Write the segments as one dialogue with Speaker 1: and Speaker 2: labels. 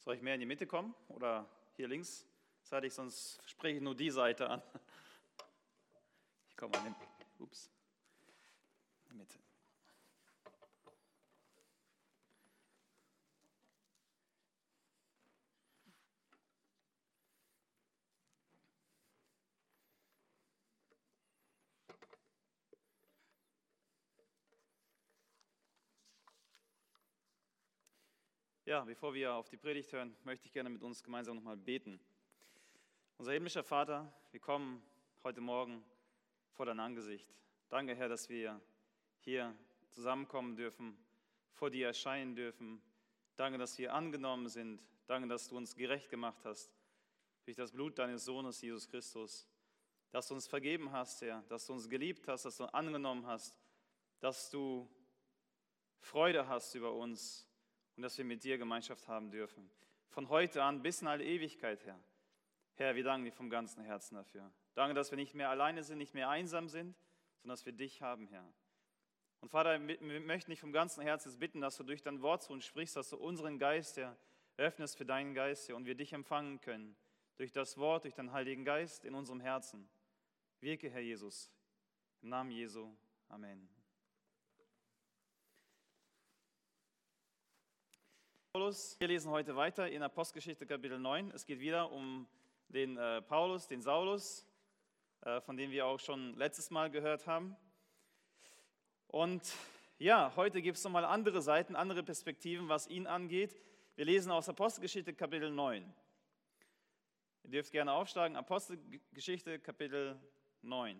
Speaker 1: Soll ich mehr in die Mitte kommen oder hier links? Seitig, sonst spreche ich nur die Seite an. Ich komme an die Mitte. Ja, bevor wir auf die Predigt hören, möchte ich gerne mit uns gemeinsam nochmal beten. Unser himmlischer Vater, wir kommen heute Morgen vor dein Angesicht. Danke, Herr, dass wir hier zusammenkommen dürfen, vor dir erscheinen dürfen. Danke, dass wir angenommen sind. Danke, dass du uns gerecht gemacht hast durch das Blut deines Sohnes, Jesus Christus. Dass du uns vergeben hast, Herr, dass du uns geliebt hast, dass du angenommen hast, dass du Freude hast über uns. Und dass wir mit dir Gemeinschaft haben dürfen. Von heute an bis in alle Ewigkeit, Herr. Herr, wir danken dir vom ganzen Herzen dafür. Danke, dass wir nicht mehr alleine sind, nicht mehr einsam sind, sondern dass wir dich haben, Herr. Und Vater, wir möchten dich vom ganzen Herzen bitten, dass du durch dein Wort zu uns sprichst, dass du unseren Geist, Herr, öffnest für deinen Geist, Herr, und wir dich empfangen können. Durch das Wort, durch deinen Heiligen Geist in unserem Herzen. Wirke, Herr Jesus. Im Namen Jesu. Amen. Wir lesen heute weiter in Apostelgeschichte Kapitel 9. Es geht wieder um den Paulus, den Saulus, von dem wir auch schon letztes Mal gehört haben. Und ja, heute gibt es nochmal andere Seiten, andere Perspektiven, was ihn angeht. Wir lesen aus Apostelgeschichte Kapitel 9. Ihr dürft gerne aufschlagen, Apostelgeschichte Kapitel 9.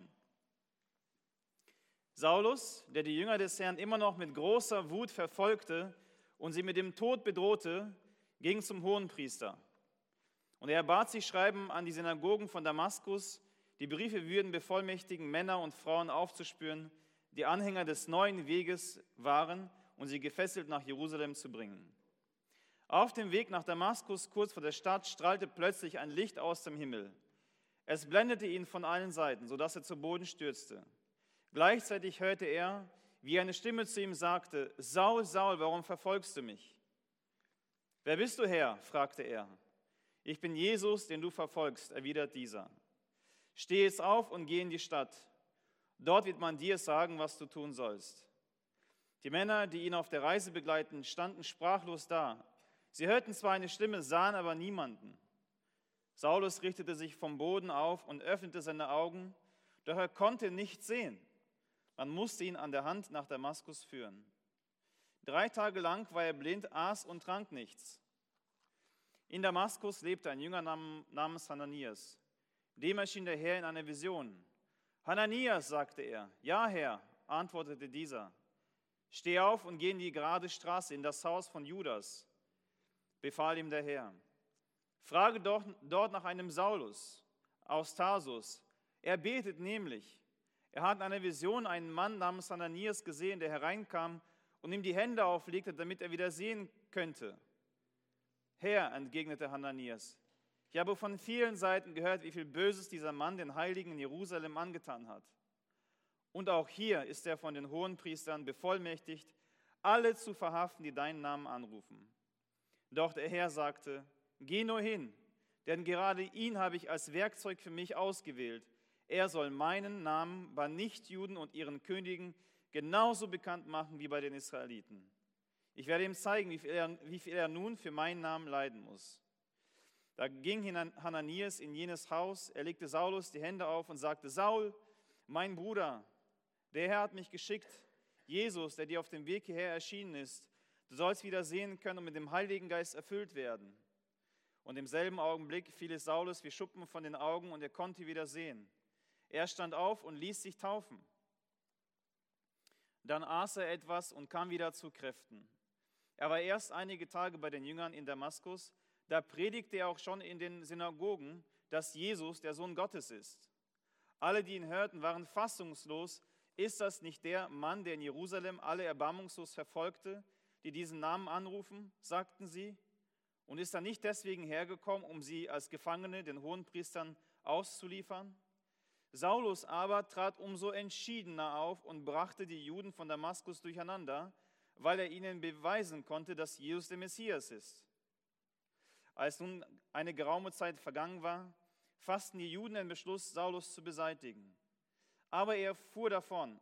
Speaker 1: Saulus, der die Jünger des Herrn immer noch mit großer Wut verfolgte, und sie mit dem Tod bedrohte, ging zum Hohenpriester. Und er bat sie, schreiben an die Synagogen von Damaskus, die Briefe würden bevollmächtigen, Männer und Frauen aufzuspüren, die Anhänger des neuen Weges waren und sie gefesselt nach Jerusalem zu bringen. Auf dem Weg nach Damaskus, kurz vor der Stadt, strahlte plötzlich ein Licht aus dem Himmel. Es blendete ihn von allen Seiten, sodass er zu Boden stürzte. Gleichzeitig hörte er, wie eine Stimme zu ihm sagte: Saul, Saul, warum verfolgst du mich? Wer bist du, Herr? Fragte er. Ich bin Jesus, den du verfolgst, erwidert dieser. Steh jetzt auf und geh in die Stadt. Dort wird man dir sagen, was du tun sollst. Die Männer, die ihn auf der Reise begleiten, standen sprachlos da. Sie hörten zwar eine Stimme, sahen aber niemanden. Saulus richtete sich vom Boden auf und öffnete seine Augen, doch er konnte nichts sehen. Man musste ihn an der Hand nach Damaskus führen. 3 Tage lang war er blind, aß und trank nichts. In Damaskus lebte ein Jünger namens Hananias. Dem erschien der Herr in einer Vision. Hananias, sagte er. Ja, Herr, antwortete dieser. Steh auf und geh in die gerade Straße, in das Haus von Judas, befahl ihm der Herr. Frage dort nach einem Saulus aus Tarsus. Er betet nämlich. Er hat in einer Vision einen Mann namens Hananias gesehen, der hereinkam und ihm die Hände auflegte, damit er wieder sehen könnte. Herr, entgegnete Hananias, ich habe von vielen Seiten gehört, wie viel Böses dieser Mann den Heiligen in Jerusalem angetan hat. Und auch hier ist er von den Hohenpriestern bevollmächtigt, alle zu verhaften, die deinen Namen anrufen. Doch der Herr sagte, geh nur hin, denn gerade ihn habe ich als Werkzeug für mich ausgewählt. Er soll meinen Namen bei Nichtjuden und ihren Königen genauso bekannt machen wie bei den Israeliten. Ich werde ihm zeigen, wie viel er nun für meinen Namen leiden muss. Da ging Hananias in jenes Haus, er legte Saulus die Hände auf und sagte, Saul, mein Bruder, der Herr hat mich geschickt, Jesus, der dir auf dem Weg hierher erschienen ist. Du sollst wieder sehen können und mit dem Heiligen Geist erfüllt werden. Und im selben Augenblick fiel es Saulus wie Schuppen von den Augen und er konnte wieder sehen. Er stand auf und ließ sich taufen. Dann aß er etwas und kam wieder zu Kräften. Er war erst einige Tage bei den Jüngern in Damaskus. Da predigte er auch schon in den Synagogen, dass Jesus der Sohn Gottes ist. Alle, die ihn hörten, waren fassungslos. Ist das nicht der Mann, der in Jerusalem alle erbarmungslos verfolgte, die diesen Namen anrufen, sagten sie? Und ist er nicht deswegen hergekommen, um sie als Gefangene den Hohenpriestern auszuliefern? Saulus aber trat umso entschiedener auf und brachte die Juden von Damaskus durcheinander, weil er ihnen beweisen konnte, dass Jesus der Messias ist. Als nun eine geraume Zeit vergangen war, fassten die Juden den Beschluss, Saulus zu beseitigen. Aber er erfuhr davon.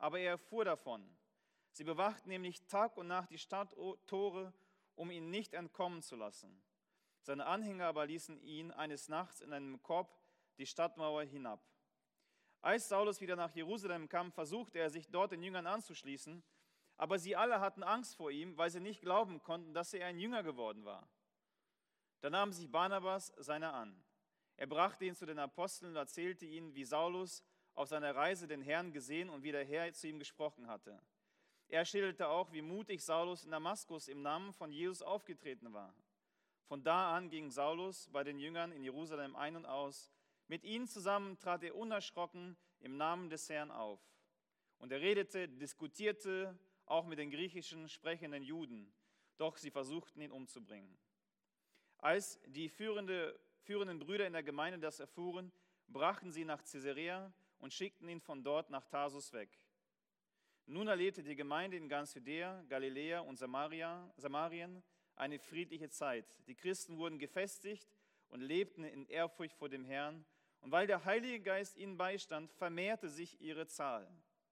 Speaker 1: Sie bewachten nämlich Tag und Nacht die Stadttore, um ihn nicht entkommen zu lassen. Seine Anhänger aber ließen ihn eines Nachts in einem Korb die Stadtmauer hinab. Als Saulus wieder nach Jerusalem kam, versuchte er, sich dort den Jüngern anzuschließen, aber sie alle hatten Angst vor ihm, weil sie nicht glauben konnten, dass er ein Jünger geworden war. Da nahm sich Barnabas seiner an. Er brachte ihn zu den Aposteln und erzählte ihnen, wie Saulus auf seiner Reise den Herrn gesehen und wie der Herr zu ihm gesprochen hatte. Er schilderte auch, wie mutig Saulus in Damaskus im Namen von Jesus aufgetreten war. Von da an ging Saulus bei den Jüngern in Jerusalem ein und aus. Mit ihnen zusammen trat er unerschrocken im Namen des Herrn auf. Und er redete, diskutierte auch mit den griechischen sprechenden Juden, doch sie versuchten ihn umzubringen. Als die führenden Brüder in der Gemeinde das erfuhren, brachten sie ihn nach Caesarea und schickten ihn von dort nach Tarsus weg. Nun erlebte die Gemeinde in ganz Judäa, Galiläa und Samarien eine friedliche Zeit. Die Christen wurden gefestigt und lebten in Ehrfurcht vor dem Herrn. Und weil der Heilige Geist ihnen beistand, vermehrte sich ihre Zahl.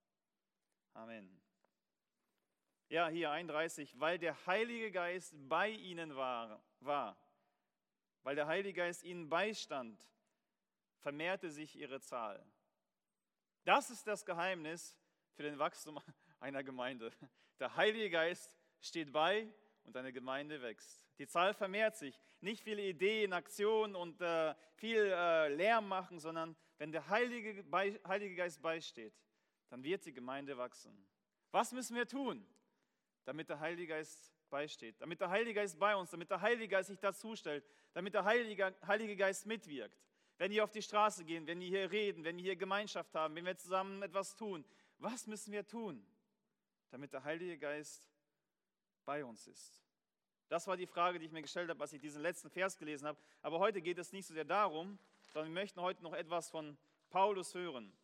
Speaker 1: Amen. Ja, hier 31, weil der Heilige Geist bei ihnen war. Weil der Heilige Geist ihnen beistand, vermehrte sich ihre Zahl. Das ist das Geheimnis für den Wachstum einer Gemeinde. Der Heilige Geist steht bei und eine Gemeinde wächst. Die Zahl vermehrt sich. Nicht viele Ideen, Aktionen und viel Lärm machen, sondern wenn der Heilige Geist beisteht, dann wird die Gemeinde wachsen. Was müssen wir tun, damit der Heilige Geist beisteht, damit der Heilige Geist bei uns, damit der Heilige Geist sich dazustellt, damit der Heilige Geist mitwirkt? Wenn wir auf die Straße gehen, wenn wir hier reden, wenn wir hier Gemeinschaft haben, wenn wir zusammen etwas tun, was müssen wir tun, damit der Heilige Geist bei uns ist? Das war die Frage, die ich mir gestellt habe, als ich diesen letzten Vers gelesen habe. Aber heute geht es nicht so sehr darum, sondern wir möchten heute noch etwas von Paulus hören.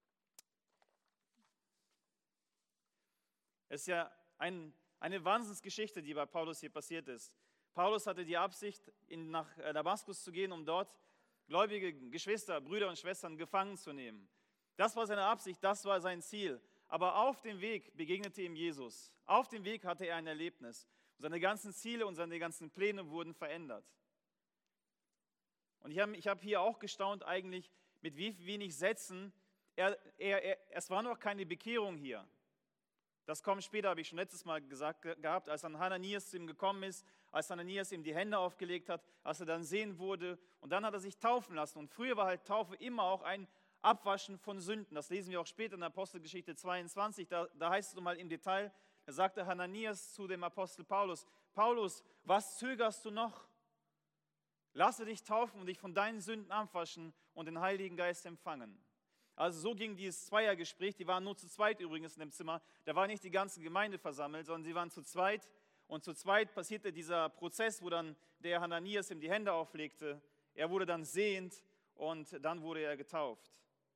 Speaker 1: Es ist ja eine Wahnsinnsgeschichte, die bei Paulus hier passiert ist. Paulus hatte die Absicht, nach Damaskus zu gehen, um dort gläubige Geschwister, Brüder und Schwestern gefangen zu nehmen. Das war seine Absicht, das war sein Ziel. Aber auf dem Weg begegnete ihm Jesus. Auf dem Weg hatte er ein Erlebnis. Und seine ganzen Ziele und seine ganzen Pläne wurden verändert. Und ich hab hier auch gestaunt eigentlich, mit wie wenig Sätzen, es war noch keine Bekehrung hier. Das kommt später, habe ich schon letztes Mal gesagt gehabt, als dann Hananias zu ihm gekommen ist, als Hananias ihm die Hände aufgelegt hat, als er dann sehen wurde. Und dann hat er sich taufen lassen. Und früher war halt Taufe immer auch ein Abwaschen von Sünden. Das lesen wir auch später in der Apostelgeschichte 22. Da heißt es mal im Detail, da sagte Hananias zu dem Apostel Paulus, Paulus, was zögerst du noch? Lasse dich taufen und dich von deinen Sünden abwaschen und den Heiligen Geist empfangen. Also so ging dieses Zweiergespräch, die waren nur zu zweit übrigens in dem Zimmer, da war nicht die ganze Gemeinde versammelt, sondern sie waren zu zweit und zu zweit passierte dieser Prozess, wo dann der Hananias ihm die Hände auflegte, er wurde dann sehend und dann wurde er getauft.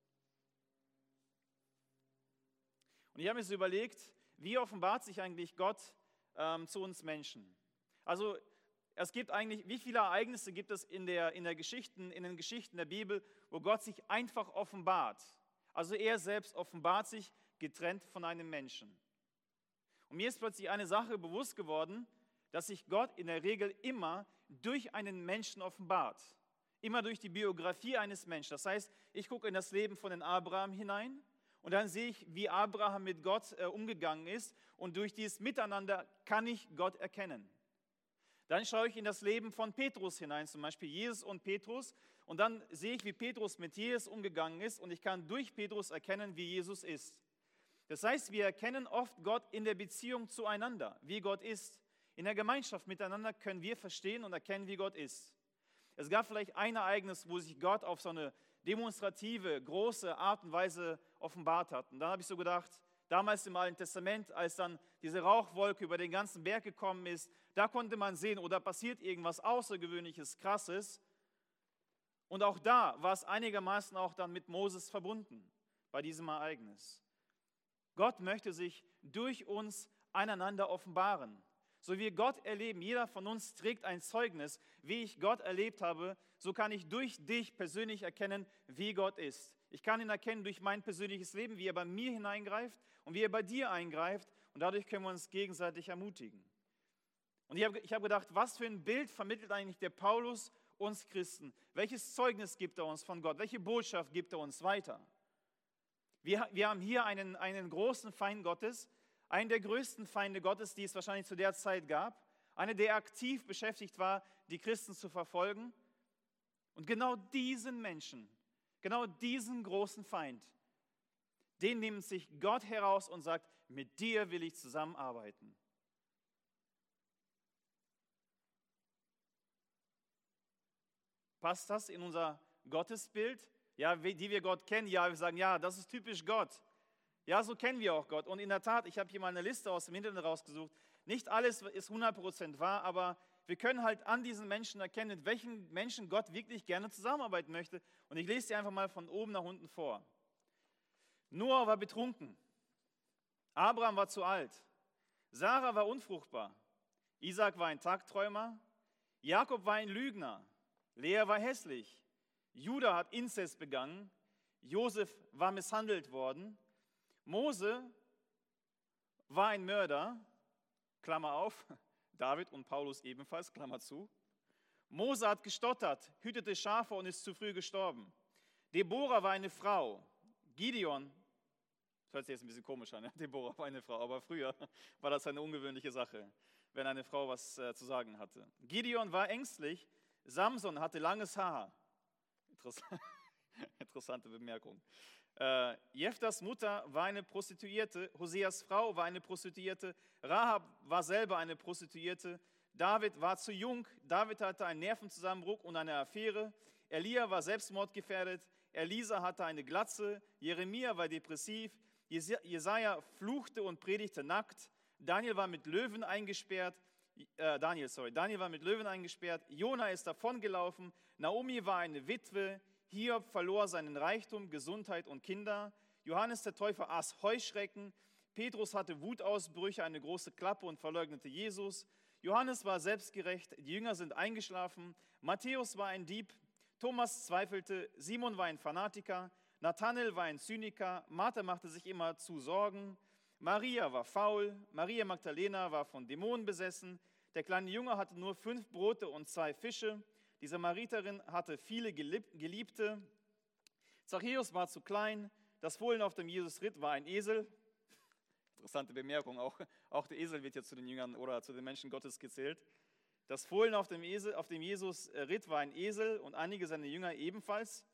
Speaker 1: Und ich habe mir so überlegt, wie offenbart sich eigentlich Gott zu uns Menschen? Also es gibt eigentlich, wie viele Ereignisse gibt es in den Geschichten der Bibel, wo Gott sich einfach offenbart? Also er selbst offenbart sich getrennt von einem Menschen. Und mir ist plötzlich eine Sache bewusst geworden, dass sich Gott in der Regel immer durch einen Menschen offenbart. Immer durch die Biografie eines Menschen. Das heißt, ich gucke in das Leben von den Abraham hinein und dann sehe ich, wie Abraham mit Gott umgegangen ist und durch dieses Miteinander kann ich Gott erkennen. Dann schaue ich in das Leben von Petrus hinein, zum Beispiel Jesus und Petrus, und dann sehe ich, wie Petrus mit Jesus umgegangen ist und ich kann durch Petrus erkennen, wie Jesus ist. Das heißt, wir erkennen oft Gott in der Beziehung zueinander, wie Gott ist. In der Gemeinschaft miteinander können wir verstehen und erkennen, wie Gott ist. Es gab vielleicht ein Ereignis, wo sich Gott auf so eine demonstrative, große Art und Weise offenbart hat. Und dann habe ich so gedacht, damals im Alten Testament, als dann diese Rauchwolke über den ganzen Berg gekommen ist, da konnte man sehen, oder passiert irgendwas Außergewöhnliches, Krasses. Und auch da war es einigermaßen auch dann mit Moses verbunden, bei diesem Ereignis. Gott möchte sich durch uns einander offenbaren. So wie wir Gott erleben, jeder von uns trägt ein Zeugnis, wie ich Gott erlebt habe, so kann ich durch dich persönlich erkennen, wie Gott ist. Ich kann ihn erkennen durch mein persönliches Leben, wie er bei mir hineingreift und wie er bei dir eingreift und dadurch können wir uns gegenseitig ermutigen. Und ich hab gedacht, was für ein Bild vermittelt eigentlich der Paulus uns Christen? Welches Zeugnis gibt er uns von Gott? Welche Botschaft gibt er uns weiter? Wir haben hier einen großen Feind Gottes, einen der größten Feinde Gottes, die es wahrscheinlich zu der Zeit gab, einer, der aktiv beschäftigt war, die Christen zu verfolgen. Und genau diesen Menschen, genau diesen großen Feind, den nimmt sich Gott heraus und sagt, mit dir will ich zusammenarbeiten. Passt das in unser Gottesbild? Ja, die wir Gott kennen, ja, wir sagen, ja, das ist typisch Gott. Ja, so kennen wir auch Gott. Und in der Tat, ich habe hier mal eine Liste aus dem Internet rausgesucht. Nicht alles ist 100% wahr, aber wir können halt an diesen Menschen erkennen, mit welchen Menschen Gott wirklich gerne zusammenarbeiten möchte. Und ich lese dir einfach mal von oben nach unten vor. Noah war betrunken. Abraham war zu alt. Sarah war unfruchtbar. Isaac war ein Tagträumer. Jakob war ein Lügner. Lea war hässlich. Judah hat Inzest begangen. Josef war misshandelt worden. Mose war ein Mörder, Klammer auf, David und Paulus ebenfalls, Klammer zu. Mose hat gestottert, hütete Schafe und ist zu früh gestorben. Deborah war eine Frau. Gideon, das hört sich jetzt ein bisschen komisch an, Deborah war eine Frau, aber früher war das eine ungewöhnliche Sache, wenn eine Frau was zu sagen hatte. Gideon war ängstlich, Samson hatte langes Haar. Interessante Bemerkung. Jeftas Mutter war eine Prostituierte, Hoseas Frau war eine Prostituierte, Rahab war selber eine Prostituierte, David war zu jung, David hatte einen Nervenzusammenbruch und eine Affäre, Elia war selbstmordgefährdet, Elisa hatte eine Glatze, Jeremia war depressiv, Jesaja fluchte und predigte nackt, Daniel war mit Löwen eingesperrt, Jona ist davongelaufen, Naomi war eine Witwe, Hiob verlor seinen Reichtum, Gesundheit und Kinder, Johannes der Täufer aß Heuschrecken, Petrus hatte Wutausbrüche, eine große Klappe und verleugnete Jesus, Johannes war selbstgerecht, die Jünger sind eingeschlafen, Matthäus war ein Dieb, Thomas zweifelte, Simon war ein Fanatiker, Nathanael war ein Zyniker, Martha machte sich immer zu Sorgen, Maria war faul, Maria Magdalena war von Dämonen besessen, der kleine Junge hatte nur 5 Brote und 2 Fische, die Samariterin hatte viele Geliebte, Zachäus war zu klein, das Fohlen, auf dem Jesus ritt, war ein Esel. Interessante Bemerkung, auch der Esel wird jetzt zu den Jüngern oder zu den Menschen Gottes gezählt. Das Fohlen, auf dem Jesus ritt, war ein Esel und einige seiner Jünger ebenfalls.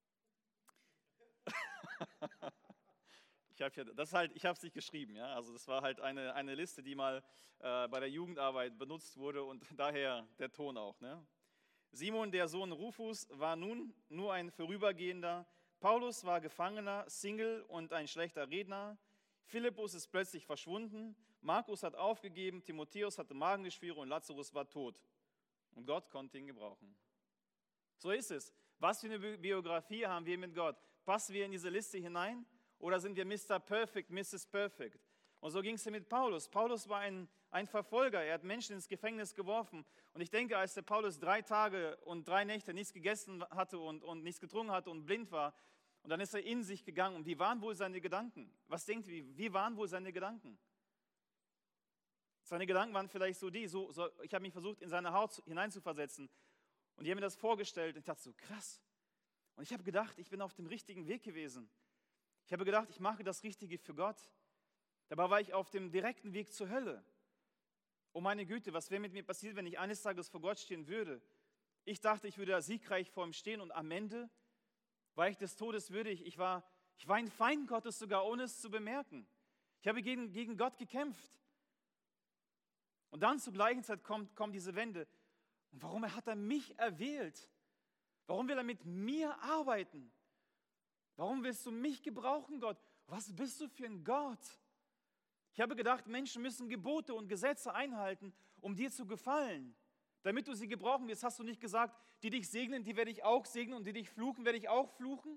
Speaker 1: Ich habe es nicht geschrieben, ja? Also das war halt eine Liste, die mal bei der Jugendarbeit benutzt wurde und daher der Ton auch. Ne? Simon, der Sohn Rufus, war nun nur ein Vorübergehender. Paulus war Gefangener, Single und ein schlechter Redner. Philippus ist plötzlich verschwunden. Markus hat aufgegeben, Timotheus hatte Magengeschwüre und Lazarus war tot. Und Gott konnte ihn gebrauchen. So ist es. Was für eine Biografie haben wir mit Gott? Passen wir in diese Liste hinein? Oder sind wir Mr. Perfect, Mrs. Perfect? Und so ging es mit Paulus. Paulus war ein Verfolger. Er hat Menschen ins Gefängnis geworfen. Und ich denke, als der Paulus 3 Tage und 3 Nächte nichts gegessen hatte und nichts getrunken hatte und blind war, und dann ist er in sich gegangen. Und wie waren wohl seine Gedanken? Was denkt ihr, wie waren wohl seine Gedanken? Seine Gedanken waren vielleicht so ich habe mich versucht, in seine Haut hineinzuversetzen. Und ich habe mir das vorgestellt und ich dachte so, krass. Und ich habe gedacht, ich bin auf dem richtigen Weg gewesen. Ich habe gedacht, ich mache das Richtige für Gott. Dabei war ich auf dem direkten Weg zur Hölle. Oh meine Güte, was wäre mit mir passiert, wenn ich eines Tages vor Gott stehen würde? Ich dachte, ich würde da siegreich vor ihm stehen und am Ende war ich des Todes würdig. Ich war ein Feind Gottes, sogar ohne es zu bemerken. Ich habe gegen Gott gekämpft. Und dann zur gleichen Zeit kommt diese Wende. Und warum hat er mich erwählt? Warum will er mit mir arbeiten? Warum willst du mich gebrauchen, Gott? Was bist du für ein Gott? Ich habe gedacht, Menschen müssen Gebote und Gesetze einhalten, um dir zu gefallen. Damit du sie gebrauchen wirst, hast du nicht gesagt, die dich segnen, die werde ich auch segnen und die dich fluchen, werde ich auch fluchen.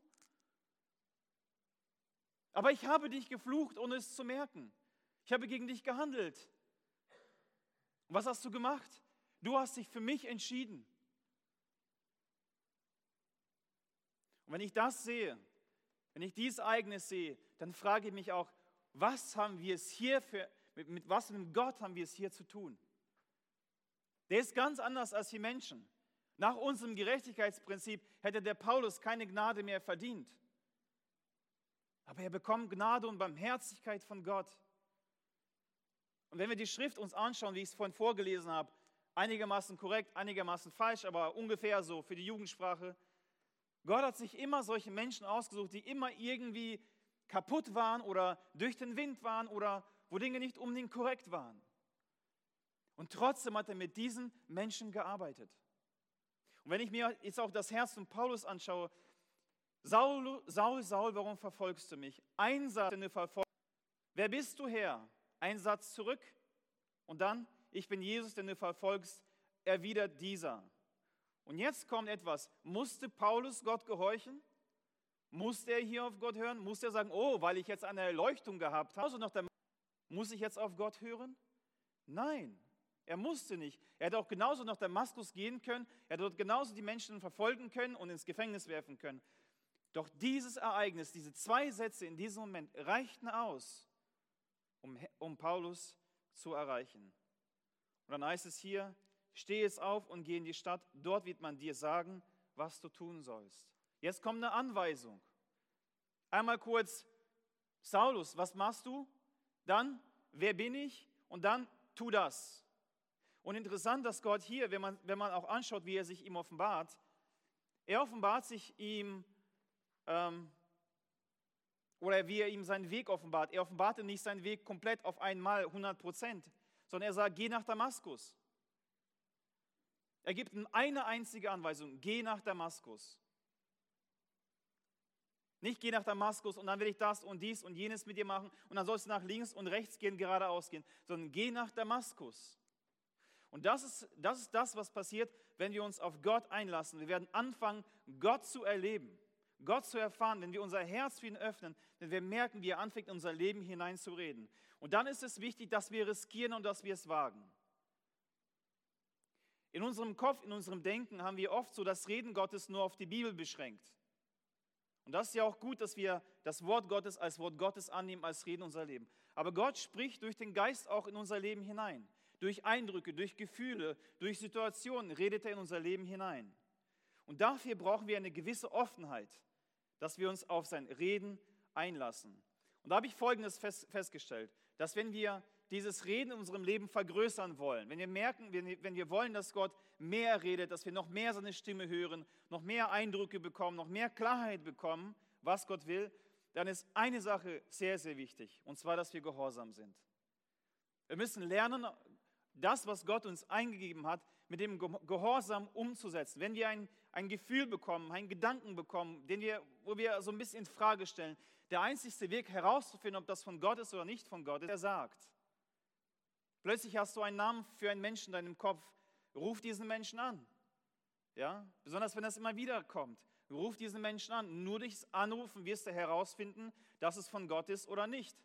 Speaker 1: Aber ich habe dich geflucht, ohne es zu merken. Ich habe gegen dich gehandelt. Und was hast du gemacht? Du hast dich für mich entschieden. Und wenn ich das sehe, wenn ich dieses Ereignis sehe, dann frage ich mich auch, was haben wir es hier mit was für einem Gott haben wir es hier zu tun? Der ist ganz anders als die Menschen. Nach unserem Gerechtigkeitsprinzip hätte der Paulus keine Gnade mehr verdient. Aber er bekommt Gnade und Barmherzigkeit von Gott. Und wenn wir die Schrift uns anschauen, wie ich es vorhin vorgelesen habe, einigermaßen korrekt, einigermaßen falsch, aber ungefähr so für die Jugendsprache, Gott hat sich immer solche Menschen ausgesucht, die immer irgendwie kaputt waren oder durch den Wind waren oder wo Dinge nicht unbedingt korrekt waren. Und trotzdem hat er mit diesen Menschen gearbeitet. Und wenn ich mir jetzt auch das Herz von Paulus anschaue, Saul, Saul, warum verfolgst du mich? Ein Satz in der Verfolgung. Wer bist du, Herr? Ein Satz zurück und dann, ich bin Jesus, den du verfolgst, erwidert dieser. Und jetzt kommt etwas. Musste Paulus Gott gehorchen? Musste er hier auf Gott hören? Musste er sagen, oh, weil ich jetzt eine Erleuchtung gehabt habe, also muss ich jetzt auf Gott hören? Nein, er musste nicht. Er hätte auch genauso nach Damaskus gehen können, er hätte dort genauso die Menschen verfolgen können und ins Gefängnis werfen können. Doch dieses Ereignis, diese 2 Sätze in diesem Moment reichten aus, um Paulus zu erreichen. Und dann heißt es hier, steh jetzt auf und geh in die Stadt, dort wird man dir sagen, was du tun sollst. Jetzt kommt eine Anweisung. Einmal kurz, Saulus, was machst du? Dann, wer bin ich? Und dann, tu das. Und interessant, dass Gott hier, wenn man auch anschaut, wie er sich ihm offenbart, er offenbart sich ihm, oder wie er ihm seinen Weg offenbart. Er offenbarte nicht seinen Weg komplett auf einmal 100%, sondern er sagt, geh nach Damaskus. Er gibt ihm eine einzige Anweisung, geh nach Damaskus. Nicht geh nach Damaskus und dann will ich das und dies und jenes mit dir machen und dann sollst du nach links und rechts gehen, geradeaus gehen, sondern geh nach Damaskus. Und das ist das, was passiert, wenn wir uns auf Gott einlassen. Wir werden anfangen, Gott zu erleben, Gott zu erfahren, wenn wir unser Herz für ihn öffnen, wenn wir merken, wie er anfängt, in unser Leben hineinzureden. Und dann ist es wichtig, dass wir riskieren und dass wir es wagen. In unserem Kopf, in unserem Denken haben wir oft so das Reden Gottes nur auf die Bibel beschränkt. Und das ist ja auch gut, dass wir das Wort Gottes als Wort Gottes annehmen, als Reden unser Leben. Aber Gott spricht durch den Geist auch in unser Leben hinein. Durch Eindrücke, durch Gefühle, durch Situationen redet er in unser Leben hinein. Und dafür brauchen wir eine gewisse Offenheit, dass wir uns auf sein Reden einlassen. Und da habe ich Folgendes festgestellt, dass wenn wir dieses Reden in unserem Leben vergrößern wollen, wenn wir merken, wenn wir wollen, dass Gott mehr redet, dass wir noch mehr seine Stimme hören, noch mehr Eindrücke bekommen, noch mehr Klarheit bekommen, was Gott will, dann ist eine Sache sehr, sehr wichtig, und zwar, dass wir gehorsam sind. Wir müssen lernen, das, was Gott uns eingegeben hat, mit dem Gehorsam umzusetzen. Wenn wir ein Gefühl bekommen, einen Gedanken bekommen, wo wir so ein bisschen in Frage stellen, der einzigste Weg herauszufinden, ob das von Gott ist oder nicht von Gott ist, er sagt. Plötzlich hast du einen Namen für einen Menschen in deinem Kopf. Ruf diesen Menschen an. Ja? Besonders wenn das immer wieder kommt. Ruf diesen Menschen an. Nur durchs Anrufen wirst du herausfinden, dass es von Gott ist oder nicht.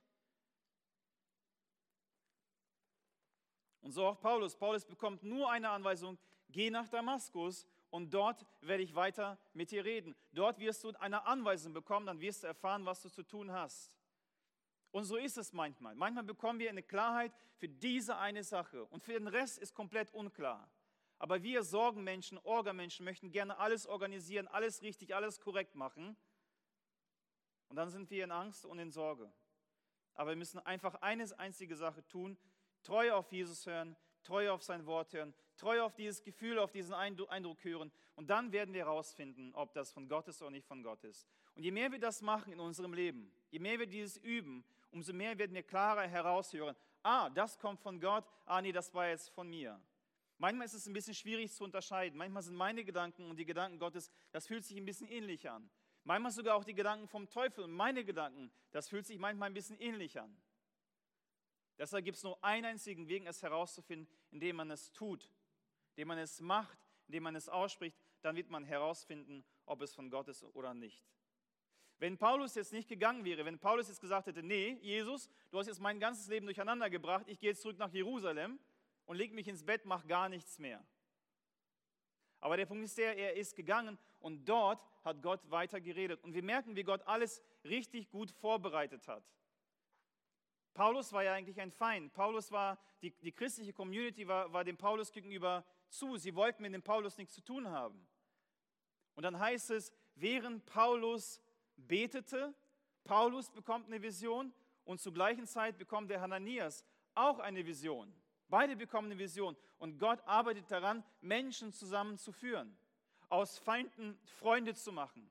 Speaker 1: Und so auch Paulus. Paulus bekommt nur eine Anweisung, geh nach Damaskus und dort werde ich weiter mit dir reden. Dort wirst du eine Anweisung bekommen, dann wirst du erfahren, was du zu tun hast. Und so ist es manchmal. Manchmal bekommen wir eine Klarheit für diese eine Sache und für den Rest ist komplett unklar. Aber wir Sorgenmenschen, Orgamenschen möchten gerne alles organisieren, alles richtig, alles korrekt machen. Und dann sind wir in Angst und in Sorge. Aber wir müssen einfach eine einzige Sache tun, treu auf Jesus hören, treu auf sein Wort hören, treu auf dieses Gefühl, auf diesen Eindruck hören. Und dann werden wir herausfinden, ob das von Gott ist oder nicht von Gott ist. Und je mehr wir das machen in unserem Leben, je mehr wir dieses üben, umso mehr werden wir klarer heraushören, das kommt von Gott, nee, das war jetzt von mir. Manchmal ist es ein bisschen schwierig zu unterscheiden. Manchmal sind meine Gedanken und die Gedanken Gottes, das fühlt sich ein bisschen ähnlich an. Manchmal sogar auch die Gedanken vom Teufel und meine Gedanken, das fühlt sich manchmal ein bisschen ähnlich an. Deshalb gibt es nur einen einzigen Weg, es herauszufinden, indem man es tut, indem man es macht, indem man es ausspricht, dann wird man herausfinden, ob es von Gott ist oder nicht. Wenn Paulus jetzt nicht gegangen wäre, wenn Paulus jetzt gesagt hätte, nee, Jesus, du hast jetzt mein ganzes Leben durcheinander gebracht, ich gehe jetzt zurück nach Jerusalem und leg mich ins Bett, mach gar nichts mehr. Aber der Punkt ist er ist gegangen und dort hat Gott weiter geredet. Und wir merken, wie Gott alles richtig gut vorbereitet hat. Paulus war ja eigentlich ein Feind. Die christliche Community war dem Paulus gegenüber zu. Sie wollten mit dem Paulus nichts zu tun haben. Und dann heißt es, während Paulus betete, Paulus bekommt eine Vision und zur gleichen Zeit bekommt der Hananias auch eine Vision. Beide bekommen eine Vision und Gott arbeitet daran, Menschen zusammenzuführen, aus Feinden Freunde zu machen.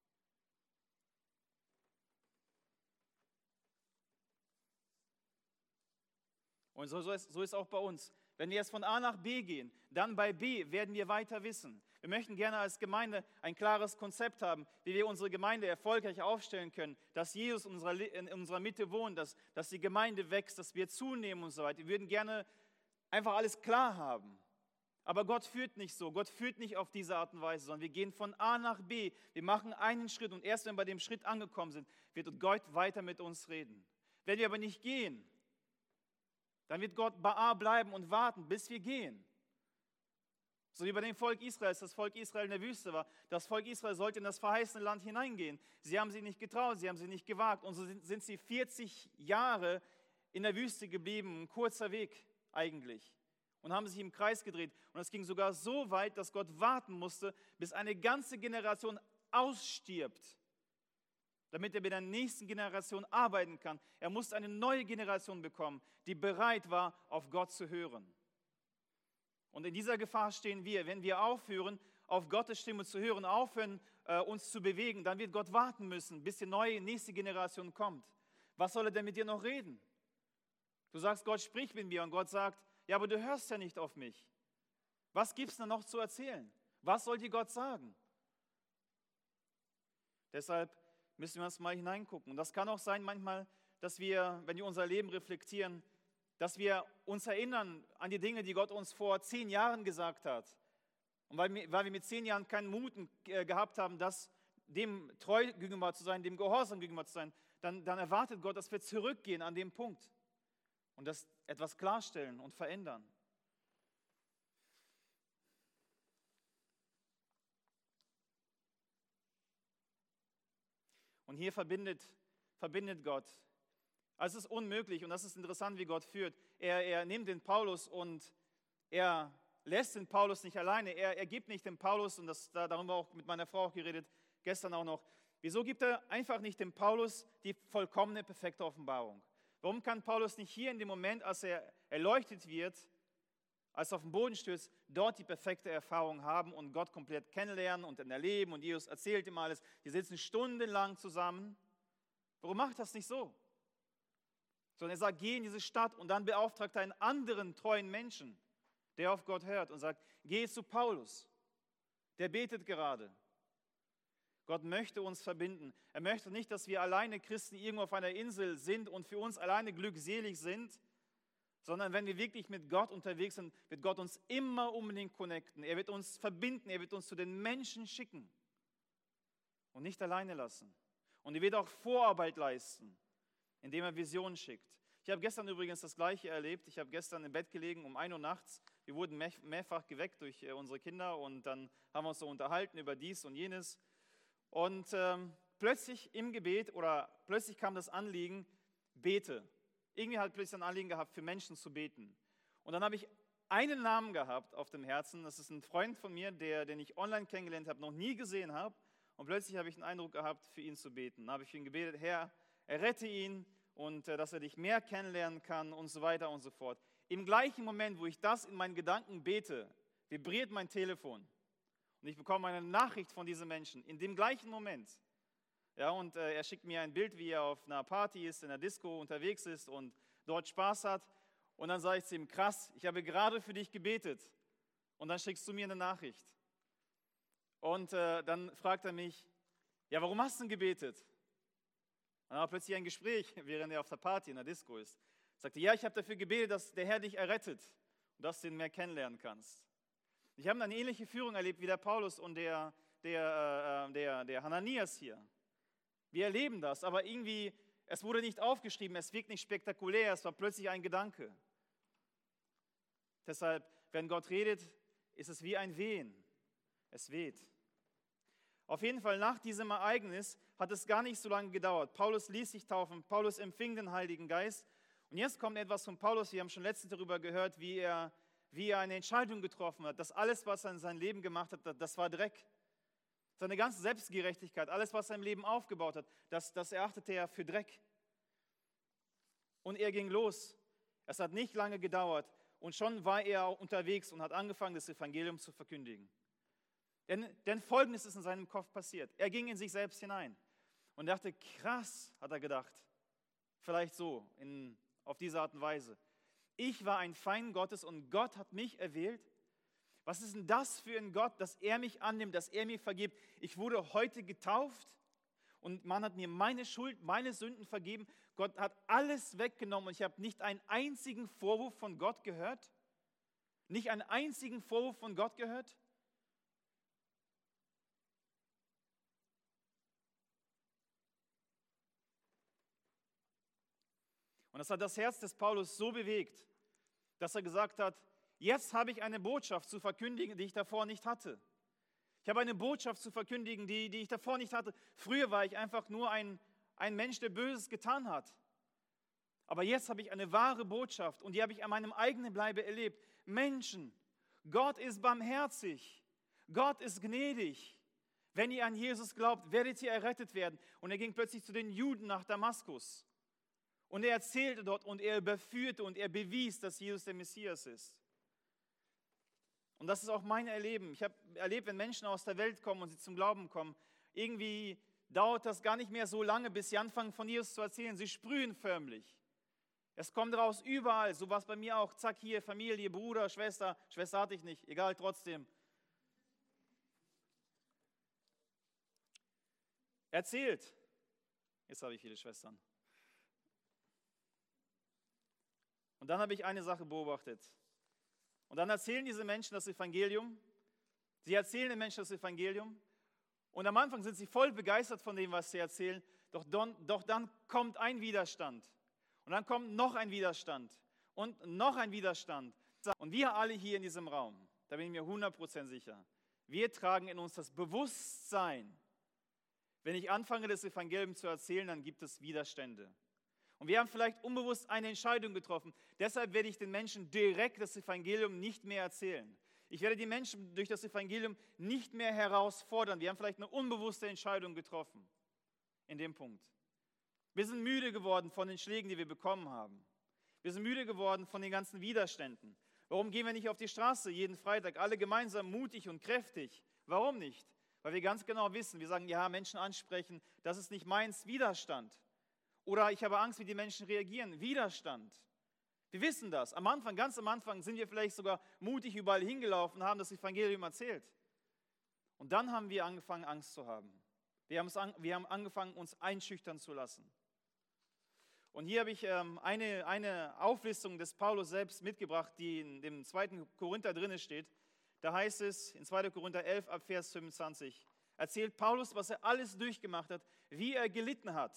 Speaker 1: Und so ist auch bei uns. Wenn wir jetzt von A nach B gehen, dann bei B werden wir weiter wissen. Wir möchten gerne als Gemeinde ein klares Konzept haben, wie wir unsere Gemeinde erfolgreich aufstellen können, dass Jesus in unserer Mitte wohnt, dass die Gemeinde wächst, dass wir zunehmen und so weiter. Wir würden gerne einfach alles klar haben. Aber Gott führt nicht so. Gott führt nicht auf diese Art und Weise, sondern wir gehen von A nach B. Wir machen einen Schritt und erst wenn wir bei dem Schritt angekommen sind, wird Gott weiter mit uns reden. Wenn wir aber nicht gehen, dann wird Gott bei A bleiben und warten, bis wir gehen. So wie bei dem Volk Israel, als das Volk Israel in der Wüste war. Das Volk Israel sollte in das verheißene Land hineingehen. Sie haben sich nicht getraut, sie haben sich nicht gewagt. Und so sind sie 40 Jahre in der Wüste geblieben, ein kurzer Weg eigentlich. Und haben sich im Kreis gedreht. Und es ging sogar so weit, dass Gott warten musste, bis eine ganze Generation ausstirbt, damit er mit der nächsten Generation arbeiten kann. Er musste eine neue Generation bekommen, die bereit war, auf Gott zu hören. Und in dieser Gefahr stehen wir. Wenn wir aufhören, auf Gottes Stimme zu hören, aufhören, uns zu bewegen, dann wird Gott warten müssen, bis die nächste Generation kommt. Was soll er denn mit dir noch reden? Du sagst, Gott spricht mit mir und Gott sagt, ja, aber du hörst ja nicht auf mich. Was gibt es denn noch zu erzählen? Was soll dir Gott sagen? Deshalb müssen wir uns mal hineingucken. Und das kann auch sein manchmal, dass wir, wenn wir unser Leben reflektieren, dass wir uns erinnern an die Dinge, die Gott uns vor 10 Jahren gesagt hat. Und weil wir mit 10 Jahren keinen Mut gehabt haben, dem treu gegenüber zu sein, dem Gehorsam gegenüber zu sein, dann erwartet Gott, dass wir zurückgehen an dem Punkt und das etwas klarstellen und verändern. Und hier verbindet Gott. Also es ist unmöglich und das ist interessant, wie Gott führt. Er nimmt den Paulus und er lässt den Paulus nicht alleine. Er gibt nicht dem Paulus, und darüber auch mit meiner Frau auch geredet, gestern auch noch. Wieso gibt er einfach nicht dem Paulus die vollkommene, perfekte Offenbarung? Warum kann Paulus nicht hier in dem Moment, als er erleuchtet wird, als er auf den Boden stößt, dort die perfekte Erfahrung haben und Gott komplett kennenlernen und dann erleben und Jesus erzählt ihm alles. Die sitzen stundenlang zusammen. Warum macht das nicht so? Sondern er sagt, geh in diese Stadt und dann beauftragt er einen anderen treuen Menschen, der auf Gott hört und sagt, geh zu Paulus, der betet gerade. Gott möchte uns verbinden. Er möchte nicht, dass wir alleine Christen irgendwo auf einer Insel sind und für uns alleine glückselig sind, sondern wenn wir wirklich mit Gott unterwegs sind, wird Gott uns immer unbedingt connecten. Er wird uns verbinden, er wird uns zu den Menschen schicken und nicht alleine lassen. Und er wird auch Vorarbeit leisten, indem er Visionen schickt. Ich habe gestern übrigens das Gleiche erlebt. Ich habe gestern im Bett gelegen um 1 Uhr nachts. Wir wurden mehrfach geweckt durch unsere Kinder und dann haben wir uns so unterhalten über dies und jenes. Und plötzlich im Gebet plötzlich kam das Anliegen, bete. Irgendwie hat plötzlich ein Anliegen gehabt, für Menschen zu beten. Und dann habe ich einen Namen gehabt auf dem Herzen. Das ist ein Freund von mir, den ich online kennengelernt habe, noch nie gesehen habe. Und plötzlich habe ich den Eindruck gehabt, für ihn zu beten. Dann habe ich für ihn gebetet, Herr, errette ihn und dass er dich mehr kennenlernen kann und so weiter und so fort. Im gleichen Moment, wo ich das in meinen Gedanken bete, vibriert mein Telefon. Und ich bekomme eine Nachricht von diesem Menschen in dem gleichen Moment. Ja, und er schickt mir ein Bild, wie er auf einer Party ist, in einer Disco unterwegs ist und dort Spaß hat. Und dann sage ich zu ihm, krass, ich habe gerade für dich gebetet. Und dann schickst du mir eine Nachricht. Und dann fragt er mich, ja, warum hast du denn gebetet? Und dann haben wir plötzlich ein Gespräch, während er auf der Party in der Disco ist. Er sagte, ja, ich habe dafür gebetet, dass der Herr dich errettet und dass du ihn mehr kennenlernen kannst. Ich habe eine ähnliche Führung erlebt wie der Paulus und der Hananias hier. Wir erleben das, aber irgendwie, es wurde nicht aufgeschrieben, es wirkt nicht spektakulär, es war plötzlich ein Gedanke. Deshalb, wenn Gott redet, ist es wie ein Wehen. Es weht. Auf jeden Fall, nach diesem Ereignis hat es gar nicht so lange gedauert. Paulus ließ sich taufen, Paulus empfing den Heiligen Geist. Und jetzt kommt etwas von Paulus, wir haben schon letztens darüber gehört, wie er eine Entscheidung getroffen hat, dass alles, was er in seinem Leben gemacht hat, das war Dreck. Seine ganze Selbstgerechtigkeit, alles, was er im Leben aufgebaut hat, das erachtete er für Dreck. Und er ging los. Es hat nicht lange gedauert und schon war er unterwegs und hat angefangen, das Evangelium zu verkündigen. Denn Folgendes ist in seinem Kopf passiert. Er ging in sich selbst hinein und dachte, krass, hat er gedacht, vielleicht so, auf diese Art und Weise. Ich war ein Feind Gottes und Gott hat mich erwählt. Was ist denn das für ein Gott, dass er mich annimmt, dass er mir vergibt? Ich wurde heute getauft und man hat mir meine Schuld, meine Sünden vergeben. Gott hat alles weggenommen und ich habe nicht einen einzigen Vorwurf von Gott gehört. Nicht einen einzigen Vorwurf von Gott gehört. Und das hat das Herz des Paulus so bewegt, dass er gesagt hat, jetzt habe ich eine Botschaft zu verkündigen, die ich davor nicht hatte. Ich habe eine Botschaft zu verkündigen, die ich davor nicht hatte. Früher war ich einfach nur ein Mensch, der Böses getan hat. Aber jetzt habe ich eine wahre Botschaft und die habe ich an meinem eigenen Leibe erlebt. Menschen, Gott ist barmherzig, Gott ist gnädig. Wenn ihr an Jesus glaubt, werdet ihr errettet werden. Und er ging plötzlich zu den Juden nach Damaskus. Und er erzählte dort und er überführte und er bewies, dass Jesus der Messias ist. Und das ist auch mein Erleben. Ich habe erlebt, wenn Menschen aus der Welt kommen und sie zum Glauben kommen, irgendwie dauert das gar nicht mehr so lange, bis sie anfangen von Jesus zu erzählen. Sie sprühen förmlich. Es kommt raus überall, so war es bei mir auch. Zack, hier, Familie, Bruder, Schwester. Schwester hatte ich nicht, egal, trotzdem. Erzählt. Jetzt habe ich viele Schwestern. Und dann habe ich eine Sache beobachtet. Und dann erzählen diese Menschen das Evangelium. Sie erzählen den Menschen das Evangelium. Und am Anfang sind sie voll begeistert von dem, was sie erzählen. Doch dann kommt ein Widerstand. Und dann kommt noch ein Widerstand. Und noch ein Widerstand. Und wir alle hier in diesem Raum, da bin ich mir 100% sicher, wir tragen in uns das Bewusstsein, wenn ich anfange, das Evangelium zu erzählen, dann gibt es Widerstände. Und wir haben vielleicht unbewusst eine Entscheidung getroffen. Deshalb werde ich den Menschen direkt das Evangelium nicht mehr erzählen. Ich werde die Menschen durch das Evangelium nicht mehr herausfordern. Wir haben vielleicht eine unbewusste Entscheidung getroffen in dem Punkt. Wir sind müde geworden von den Schlägen, die wir bekommen haben. Wir sind müde geworden von den ganzen Widerständen. Warum gehen wir nicht auf die Straße jeden Freitag, alle gemeinsam mutig und kräftig? Warum nicht? Weil wir ganz genau wissen, wir sagen, ja, Menschen ansprechen, das ist nicht meins, Widerstand. Oder ich habe Angst, wie die Menschen reagieren. Widerstand. Wir wissen das. Am Anfang, ganz am Anfang sind wir vielleicht sogar mutig überall hingelaufen, haben das Evangelium erzählt. Und dann haben wir angefangen, Angst zu haben. Wir haben angefangen, uns einschüchtern zu lassen. Und hier habe ich eine Auflistung des Paulus selbst mitgebracht, die in dem 2. Korinther drin steht. Da heißt es in 2. Korinther 11 ab Vers 25, erzählt Paulus, was er alles durchgemacht hat, wie er gelitten hat.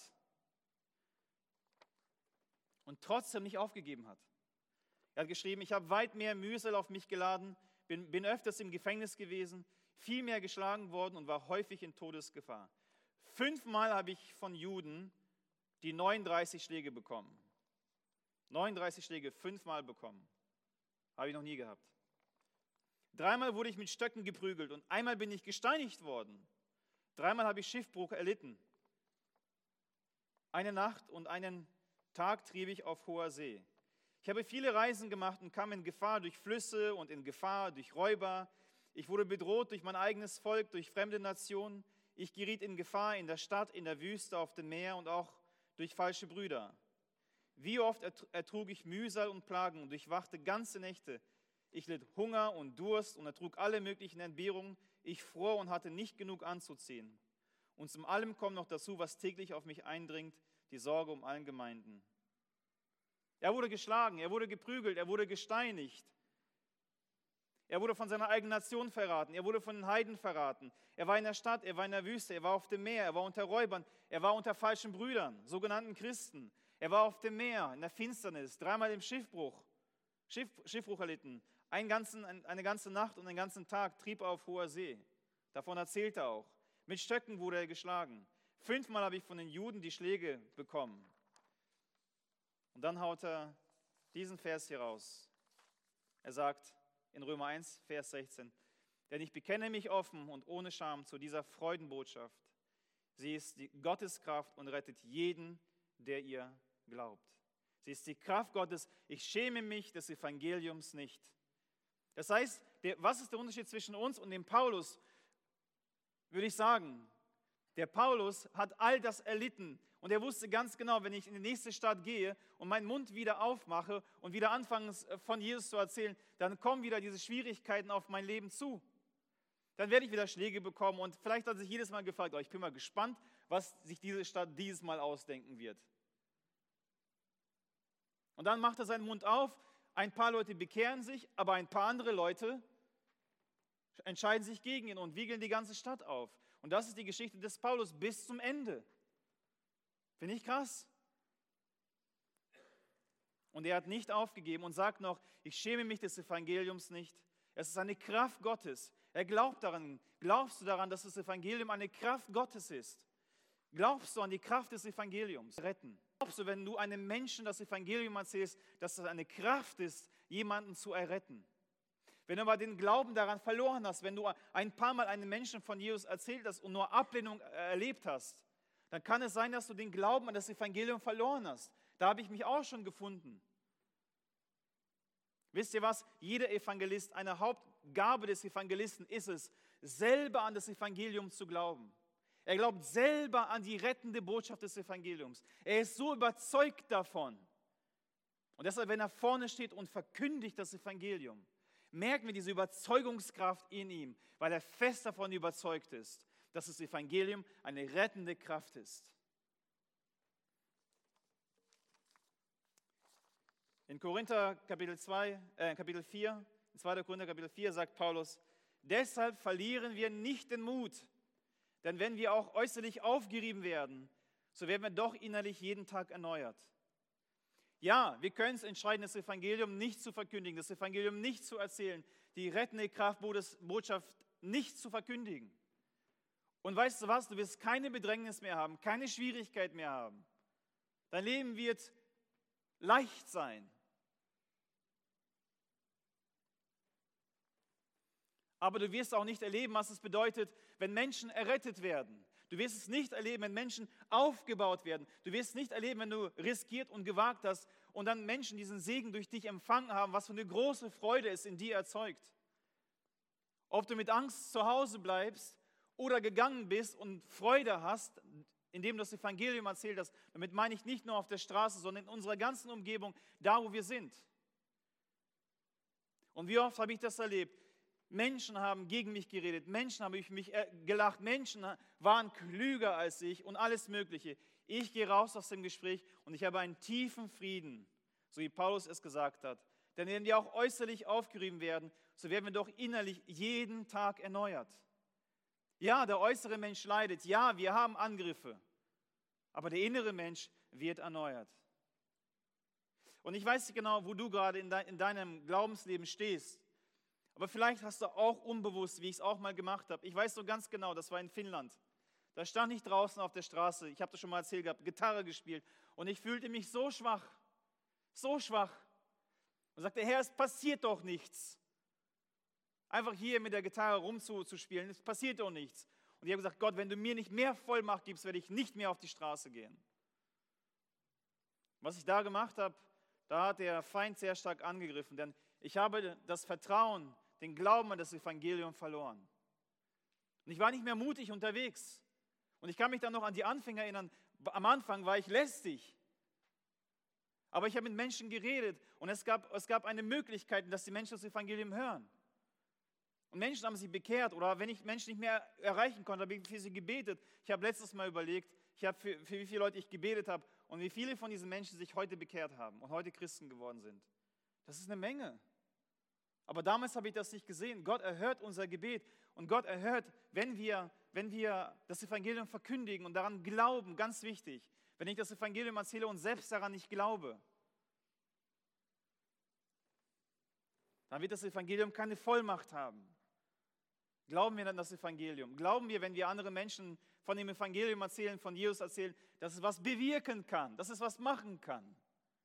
Speaker 1: Und trotzdem nicht aufgegeben hat. Er hat geschrieben, ich habe weit mehr Mühsal auf mich geladen, bin öfters im Gefängnis gewesen, viel mehr geschlagen worden und war häufig in Todesgefahr. 5-mal habe ich von Juden die 39 Schläge bekommen. 39 Schläge, 5-mal bekommen. Habe ich noch nie gehabt. 3-mal wurde ich mit Stöcken geprügelt und einmal bin ich gesteinigt worden. 3-mal habe ich Schiffbruch erlitten. Eine Nacht und einen Tag trieb ich auf hoher See. Ich habe viele Reisen gemacht und kam in Gefahr durch Flüsse und in Gefahr durch Räuber. Ich wurde bedroht durch mein eigenes Volk, durch fremde Nationen. Ich geriet in Gefahr in der Stadt, in der Wüste, auf dem Meer und auch durch falsche Brüder. Wie oft ertrug ich Mühsal und Plagen und durchwachte ganze Nächte. Ich litt Hunger und Durst und ertrug alle möglichen Entbehrungen. Ich fror und hatte nicht genug anzuziehen. Und zum allem kommt noch dazu, was täglich auf mich eindringt, die Sorge um allen Gemeinden. Er wurde geschlagen, er wurde geprügelt, er wurde gesteinigt. Er wurde von seiner eigenen Nation verraten, er wurde von den Heiden verraten. Er war in der Stadt, er war in der Wüste, er war auf dem Meer, er war unter Räubern, er war unter falschen Brüdern, sogenannten Christen. Er war auf dem Meer, in der Finsternis, 3-mal im Schiffbruch erlitten, Eine ganze Nacht und einen ganzen Tag trieb er auf hoher See. Davon erzählt er auch. Mit Stöcken wurde er geschlagen. 5-mal habe ich von den Juden die Schläge bekommen. Und dann haut er diesen Vers hier raus. Er sagt in Römer 1, Vers 16, denn ich bekenne mich offen und ohne Scham zu dieser Freudenbotschaft. Sie ist die Gotteskraft und rettet jeden, der ihr glaubt. Sie ist die Kraft Gottes. Ich schäme mich des Evangeliums nicht. Das heißt, was ist der Unterschied zwischen uns und dem Paulus? Würde ich sagen, der Paulus hat all das erlitten und er wusste ganz genau, wenn ich in die nächste Stadt gehe und meinen Mund wieder aufmache und wieder anfange von Jesus zu erzählen, dann kommen wieder diese Schwierigkeiten auf mein Leben zu. Dann werde ich wieder Schläge bekommen und vielleicht hat sich jedes Mal gefragt, ich bin mal gespannt, was sich diese Stadt dieses Mal ausdenken wird. Und dann macht er seinen Mund auf, ein paar Leute bekehren sich, aber ein paar andere Leute entscheiden sich gegen ihn und wiegeln die ganze Stadt auf. Und das ist die Geschichte des Paulus bis zum Ende. Finde ich krass. Und er hat nicht aufgegeben und sagt noch, ich schäme mich des Evangeliums nicht. Es ist eine Kraft Gottes. Er glaubt daran. Glaubst du daran, dass das Evangelium eine Kraft Gottes ist? Glaubst du an die Kraft des Evangeliums? Retten. Glaubst du, wenn du einem Menschen das Evangelium erzählst, dass es eine Kraft ist, jemanden zu erretten? Wenn du aber den Glauben daran verloren hast, wenn du ein paar Mal einem Menschen von Jesus erzählt hast und nur Ablehnung erlebt hast, dann kann es sein, dass du den Glauben an das Evangelium verloren hast. Da habe ich mich auch schon gefunden. Wisst ihr was? Jeder Evangelist, eine Hauptgabe des Evangelisten ist es, selber an das Evangelium zu glauben. Er glaubt selber an die rettende Botschaft des Evangeliums. Er ist so überzeugt davon. Und deshalb, wenn er vorne steht und verkündigt das Evangelium, merken wir diese Überzeugungskraft in ihm, weil er fest davon überzeugt ist, dass das Evangelium eine rettende Kraft ist. In Kapitel 4, in 2. Korinther Kapitel 4 sagt Paulus, deshalb verlieren wir nicht den Mut, denn wenn wir auch äußerlich aufgerieben werden, so werden wir doch innerlich jeden Tag erneuert. Ja, wir können es entscheiden, das Evangelium nicht zu verkündigen, das Evangelium nicht zu erzählen, die rettende Kraftbotschaft nicht zu verkündigen. Und weißt du was, du wirst keine Bedrängnis mehr haben, keine Schwierigkeit mehr haben. Dein Leben wird leicht sein. Aber du wirst auch nicht erleben, was es bedeutet, wenn Menschen errettet werden. Du wirst es nicht erleben, wenn Menschen aufgebaut werden. Du wirst es nicht erleben, wenn du riskiert und gewagt hast und dann Menschen diesen Segen durch dich empfangen haben, was für eine große Freude es in dir erzeugt. Ob du mit Angst zu Hause bleibst oder gegangen bist und Freude hast, indem du das Evangelium erzählt hast, damit meine ich nicht nur auf der Straße, sondern in unserer ganzen Umgebung, da wo wir sind. Und wie oft habe ich das erlebt? Menschen haben gegen mich geredet, Menschen haben über mich gelacht, Menschen waren klüger als ich und alles Mögliche. Ich gehe raus aus dem Gespräch und ich habe einen tiefen Frieden, so wie Paulus es gesagt hat. Denn wenn wir auch äußerlich aufgerieben werden, so werden wir doch innerlich jeden Tag erneuert. Ja, der äußere Mensch leidet, ja, wir haben Angriffe, aber der innere Mensch wird erneuert. Und ich weiß nicht genau, wo du gerade in deinem Glaubensleben stehst. Aber vielleicht hast du auch unbewusst, wie ich es auch mal gemacht habe. Ich weiß so ganz genau, das war in Finnland. Da stand ich draußen auf der Straße, ich habe das schon mal erzählt gehabt, Gitarre gespielt. Und ich fühlte mich so schwach. Und sagte, Herr, es passiert doch nichts. Einfach hier mit der Gitarre rumzuspielen, es passiert doch nichts. Und ich habe gesagt, Gott, wenn du mir nicht mehr Vollmacht gibst, werde ich nicht mehr auf die Straße gehen. Was ich da gemacht habe, da hat der Feind sehr stark angegriffen, denn ich habe das Vertrauen, den Glauben an das Evangelium verloren. Und ich war nicht mehr mutig unterwegs. Und ich kann mich dann noch an die Anfänge erinnern. Am Anfang war ich lästig. Aber ich habe mit Menschen geredet und es gab eine Möglichkeit, dass die Menschen das Evangelium hören. Und Menschen haben sich bekehrt oder wenn ich Menschen nicht mehr erreichen konnte, habe ich für sie gebetet. Ich habe letztes Mal überlegt, für wie viele Leute ich gebetet habe und wie viele von diesen Menschen sich heute bekehrt haben und heute Christen geworden sind. Das ist eine Menge. Aber damals habe ich das nicht gesehen. Gott erhört unser Gebet und Gott erhört, wenn wir das Evangelium verkündigen und daran glauben, ganz wichtig. Wenn ich das Evangelium erzähle und selbst daran nicht glaube, dann wird das Evangelium keine Vollmacht haben. Glauben wir an das Evangelium? Glauben wir, wenn wir anderen Menschen von dem Evangelium erzählen, von Jesus erzählen, dass es was bewirken kann, dass es was machen kann?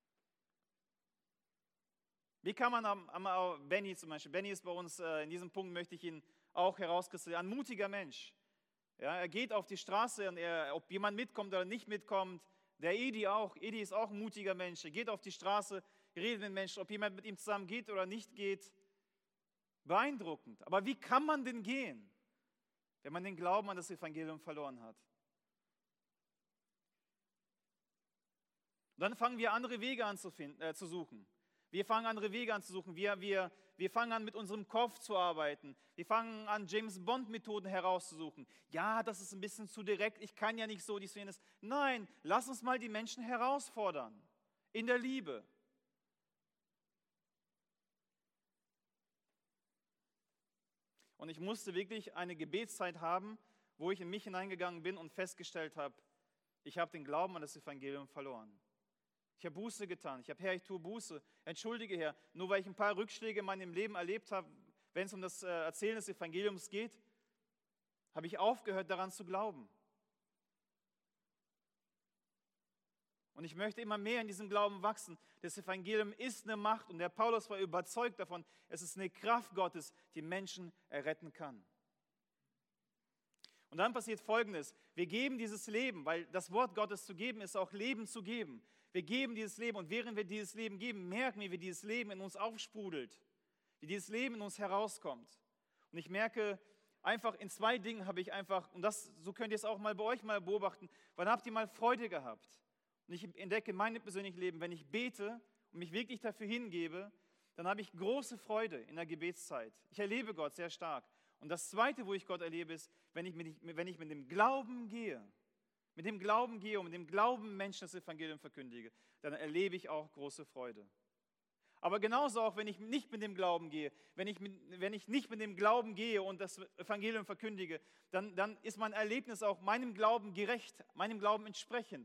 Speaker 1: Wie kann man Benny zum Beispiel, Benny ist bei uns, in diesem Punkt möchte ich ihn auch herauskristallisieren, ein mutiger Mensch. Ja, er geht auf die Straße und ob jemand mitkommt oder nicht mitkommt, der Edi auch, Edi ist auch ein mutiger Mensch, er geht auf die Straße, redet mit Menschen, ob jemand mit ihm zusammen geht oder nicht geht. Beeindruckend. Aber wie kann man denn gehen, wenn man den Glauben an das Evangelium verloren hat? Und dann fangen wir andere Wege an zu suchen. Wir fangen andere Wege an zu suchen. Wir fangen an, mit unserem Kopf zu arbeiten. Wir fangen an, James-Bond-Methoden herauszusuchen. Ja, das ist ein bisschen zu direkt. Ich kann ja nicht so dies und jenes. Nein, lass uns mal die Menschen herausfordern. In der Liebe. Und ich musste wirklich eine Gebetszeit haben, wo ich in mich hineingegangen bin und festgestellt habe, ich habe den Glauben an das Evangelium verloren. Ich habe Buße getan. Ich habe, Herr, ich tue Buße. Entschuldige, Herr, nur weil ich ein paar Rückschläge in meinem Leben erlebt habe, wenn es um das Erzählen des Evangeliums geht, habe ich aufgehört, daran zu glauben. Und ich möchte immer mehr in diesem Glauben wachsen. Das Evangelium ist eine Macht und der Paulus war überzeugt davon, es ist eine Kraft Gottes, die Menschen erretten kann. Und dann passiert Folgendes, wir geben dieses Leben, weil das Wort Gottes zu geben ist auch Leben zu geben. Wir geben dieses Leben und während wir dieses Leben geben, merken wir, wie dieses Leben in uns aufsprudelt, wie dieses Leben in uns herauskommt. Und ich merke einfach, in zwei Dingen habe ich einfach, und so könnt ihr es auch mal bei euch mal beobachten, wann habt ihr mal Freude gehabt? Und ich entdecke in meinem persönlichen Leben, wenn ich bete und mich wirklich dafür hingebe, dann habe ich große Freude in der Gebetszeit. Ich erlebe Gott sehr stark. Und das Zweite, wo ich Gott erlebe, ist, wenn ich mit dem Glauben gehe und mit dem Glauben Menschen das Evangelium verkündige, dann erlebe ich auch große Freude. Aber genauso auch, wenn ich nicht mit dem Glauben gehe, wenn ich nicht mit dem Glauben gehe und das Evangelium verkündige, dann ist mein Erlebnis auch meinem Glauben gerecht, meinem Glauben entsprechend.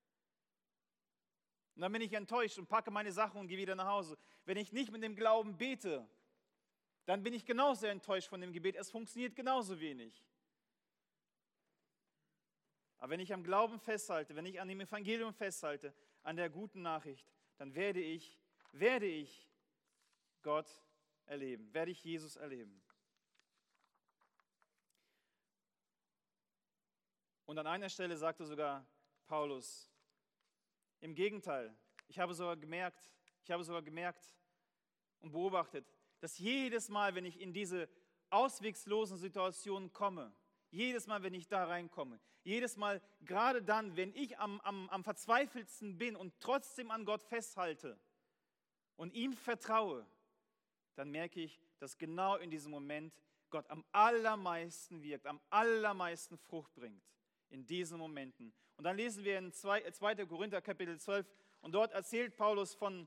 Speaker 1: Und dann bin ich enttäuscht und packe meine Sachen und gehe wieder nach Hause. Wenn ich nicht mit dem Glauben bete, dann bin ich genauso enttäuscht von dem Gebet. Es funktioniert genauso wenig. Aber wenn ich am Glauben festhalte, wenn ich an dem Evangelium festhalte, an der guten Nachricht, dann werde ich Gott erleben, werde ich Jesus erleben. Und an einer Stelle sagte sogar Paulus, im Gegenteil, ich habe sogar gemerkt und beobachtet, dass jedes Mal, wenn ich in diese auswegslosen Situationen komme, jedes Mal, wenn ich da reinkomme, jedes Mal, gerade dann, wenn ich am verzweifeltsten bin und trotzdem an Gott festhalte und ihm vertraue, dann merke ich, dass genau in diesem Moment Gott am allermeisten wirkt, am allermeisten Frucht bringt. In diesen Momenten. Und dann lesen wir in 2. Korinther Kapitel 12 und dort erzählt Paulus von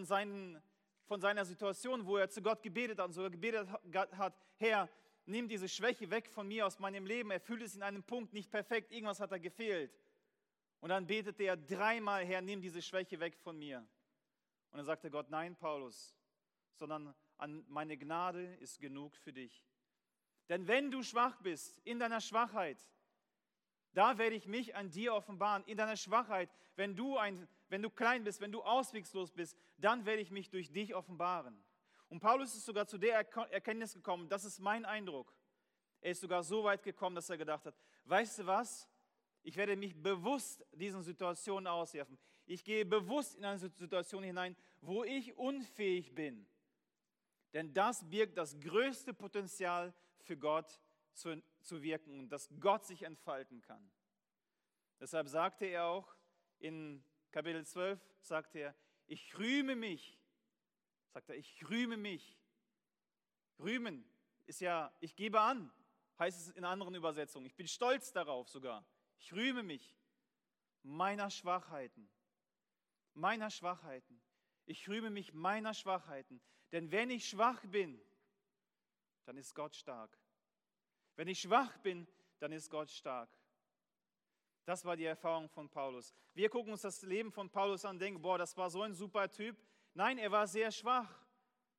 Speaker 1: seiner Situation, wo er zu Gott gebetet hat und sogar gebetet hat, Herr, nimm diese Schwäche weg von mir aus meinem Leben, er fühlt es in einem Punkt nicht perfekt, irgendwas hat da gefehlt. Und dann betete er 3-mal, Herr, nimm diese Schwäche weg von mir. Und dann sagte Gott, nein, Paulus, sondern meine Gnade ist genug für dich. Denn wenn du schwach bist, in deiner Schwachheit, da werde ich mich an dir offenbaren, in deiner Schwachheit. Wenn du klein bist, wenn du auswegslos bist, dann werde ich mich durch dich offenbaren. Und Paulus ist sogar zu der Erkenntnis gekommen, das ist mein Eindruck. Er ist sogar so weit gekommen, dass er gedacht hat, weißt du was, ich werde mich bewusst diesen Situationen auswerfen. Ich gehe bewusst in eine Situation hinein, wo ich unfähig bin. Denn das birgt das größte Potenzial für Gott zu wirken und dass Gott sich entfalten kann. Deshalb sagte er auch in Kapitel 12, sagte er, ich rühme mich. Sagt er, ich rühme mich. Rühmen ist ja, ich gebe an, heißt es in anderen Übersetzungen. Ich bin stolz darauf sogar. Ich rühme mich meiner Schwachheiten. Meiner Schwachheiten. Ich rühme mich meiner Schwachheiten. Denn wenn ich schwach bin, dann ist Gott stark. Wenn ich schwach bin, dann ist Gott stark. Das war die Erfahrung von Paulus. Wir gucken uns das Leben von Paulus an und denken, boah, das war so ein super Typ. Nein, er war sehr schwach.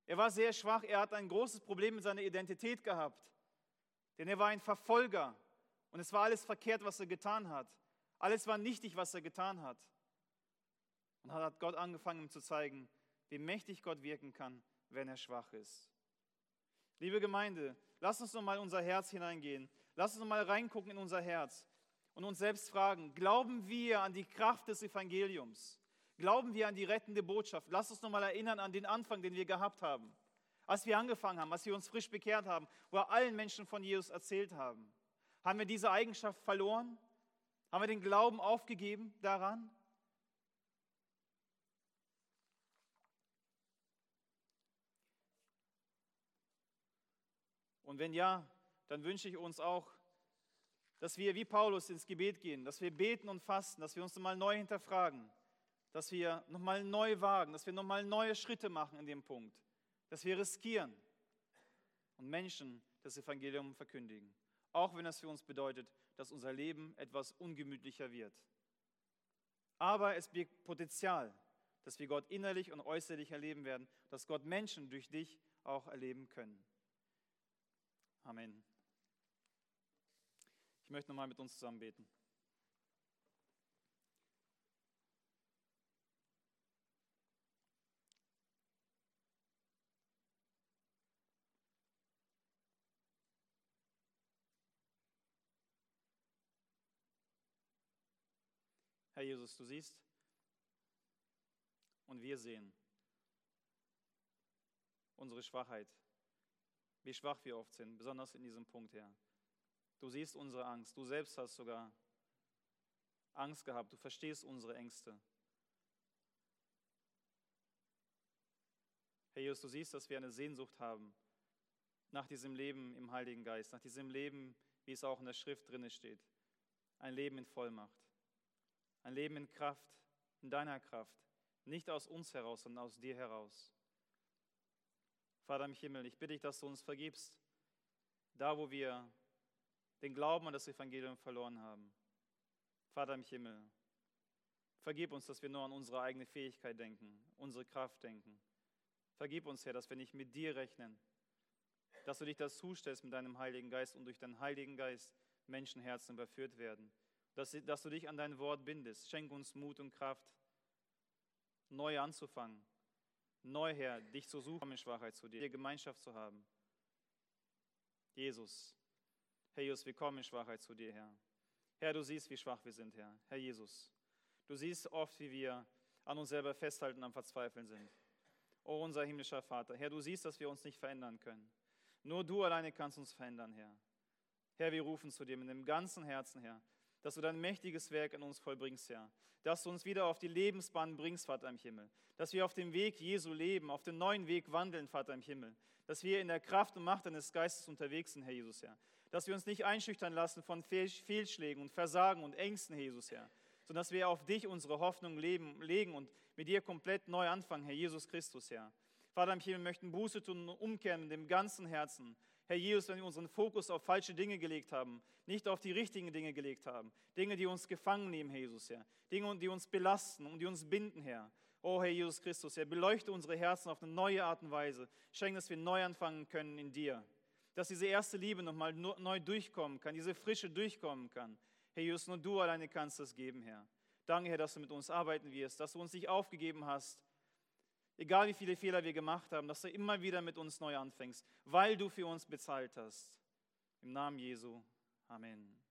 Speaker 1: Er war sehr schwach, er hat ein großes Problem mit seiner Identität gehabt. Denn er war ein Verfolger und es war alles verkehrt, was er getan hat. Alles war nichtig, was er getan hat. Und dann hat Gott angefangen, ihm zu zeigen, wie mächtig Gott wirken kann, wenn er schwach ist. Liebe Gemeinde, lasst uns noch mal in unser Herz hineingehen. Lasst uns noch mal reingucken in unser Herz und uns selbst fragen, glauben wir an die Kraft des Evangeliums? Glauben wir an die rettende Botschaft? Lasst uns noch mal erinnern an den Anfang, den wir gehabt haben. Als wir angefangen haben, als wir uns frisch bekehrt haben, wo wir allen Menschen von Jesus erzählt haben. Haben wir diese Eigenschaft verloren? Haben wir den Glauben aufgegeben daran? Und wenn ja, dann wünsche ich uns auch, dass wir wie Paulus ins Gebet gehen, dass wir beten und fasten, dass wir uns nochmal neu hinterfragen, dass wir nochmal neu wagen, dass wir nochmal neue Schritte machen in dem Punkt, dass wir riskieren und Menschen das Evangelium verkündigen, auch wenn das für uns bedeutet, dass unser Leben etwas ungemütlicher wird. Aber es birgt Potenzial, dass wir Gott innerlich und äußerlich erleben werden, dass Gott Menschen durch dich auch erleben können. Amen. Ich möchte nochmal mit uns zusammen beten. Herr Jesus, du siehst und wir sehen unsere Schwachheit, wie schwach wir oft sind, besonders in diesem Punkt, Herr. Du siehst unsere Angst, du selbst hast sogar Angst gehabt, du verstehst unsere Ängste. Herr Jesus, du siehst, dass wir eine Sehnsucht haben nach diesem Leben im Heiligen Geist, nach diesem Leben, wie es auch in der Schrift drin steht. Ein Leben in Vollmacht, ein Leben in Kraft, in deiner Kraft, nicht aus uns heraus, sondern aus dir heraus. Vater im Himmel, ich bitte dich, dass du uns vergibst, da wo wir den Glauben an das Evangelium verloren haben. Vater im Himmel, vergib uns, dass wir nur an unsere eigene Fähigkeit denken, unsere Kraft denken. Vergib uns, Herr, dass wir nicht mit dir rechnen, dass du dich das zustellst mit deinem Heiligen Geist und durch deinen Heiligen Geist Menschenherzen überführt werden. Dass du dich an dein Wort bindest. Schenk uns Mut und Kraft, neu anzufangen. Neu, Herr, dich zu suchen in Schwachheit zu dir, Gemeinschaft zu haben. Jesus, Herr Jesus, wir kommen in Schwachheit zu dir, Herr. Herr, du siehst, wie schwach wir sind, Herr. Herr Jesus, du siehst oft, wie wir an uns selber festhalten und am Verzweifeln sind. Oh, unser himmlischer Vater, Herr, du siehst, dass wir uns nicht verändern können. Nur du alleine kannst uns verändern, Herr. Herr, wir rufen zu dir mit dem ganzen Herzen, Herr, dass du dein mächtiges Werk in uns vollbringst, Herr. Dass du uns wieder auf die Lebensbahn bringst, Vater im Himmel. Dass wir auf dem Weg Jesu leben, auf dem neuen Weg wandeln, Vater im Himmel. Dass wir in der Kraft und Macht deines Geistes unterwegs sind, Herr Jesus, Herr. Dass wir uns nicht einschüchtern lassen von Fehlschlägen und Versagen und Ängsten, Herr Jesus, Herr. Sondern dass wir auf dich unsere Hoffnung legen und mit dir komplett neu anfangen, Herr Jesus Christus, Herr. Vater im Himmel, wir möchten Buße tun und umkehren mit dem ganzen Herzen. Herr Jesus, wenn wir unseren Fokus auf falsche Dinge gelegt haben, nicht auf die richtigen Dinge gelegt haben, Dinge, die uns gefangen nehmen, Herr Jesus, Herr, Dinge, die uns belasten und die uns binden, Herr. Oh, Herr Jesus Christus, Herr, beleuchte unsere Herzen auf eine neue Art und Weise. Schenk, dass wir neu anfangen können in dir. Dass diese erste Liebe nochmal neu durchkommen kann, diese Frische durchkommen kann. Herr Jesus, nur du alleine kannst das geben, Herr. Danke, Herr, dass du mit uns arbeiten wirst, dass du uns nicht aufgegeben hast, egal wie viele Fehler wir gemacht haben, dass du immer wieder mit uns neu anfängst, weil du für uns bezahlt hast. Im Namen Jesu. Amen.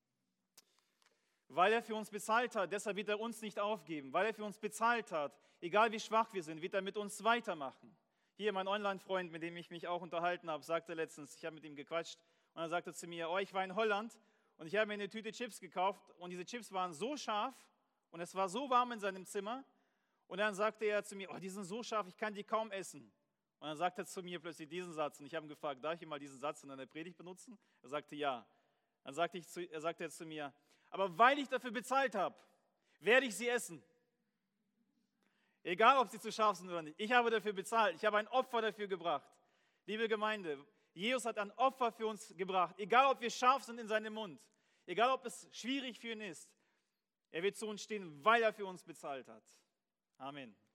Speaker 1: Weil er für uns bezahlt hat, deshalb wird er uns nicht aufgeben. Weil er für uns bezahlt hat, egal wie schwach wir sind, wird er mit uns weitermachen. Hier mein Online-Freund, mit dem ich mich auch unterhalten habe, sagte letztens, ich habe mit ihm gequatscht und er sagte zu mir, oh, ich war in Holland und ich habe mir eine Tüte Chips gekauft und diese Chips waren so scharf und es war so warm in seinem Zimmer. Und dann sagte er zu mir, oh, die sind so scharf, ich kann die kaum essen. Und dann sagte er zu mir plötzlich diesen Satz. Und ich habe ihn gefragt, darf ich mal diesen Satz in einer Predigt benutzen? Er sagte, ja. Dann sagte er zu mir, aber weil ich dafür bezahlt habe, werde ich sie essen. Egal, ob sie zu scharf sind oder nicht. Ich habe dafür bezahlt. Ich habe ein Opfer dafür gebracht. Liebe Gemeinde, Jesus hat ein Opfer für uns gebracht. Egal, ob wir scharf sind in seinem Mund. Egal, ob es schwierig für ihn ist. Er wird zu uns stehen, weil er für uns bezahlt hat. Amen.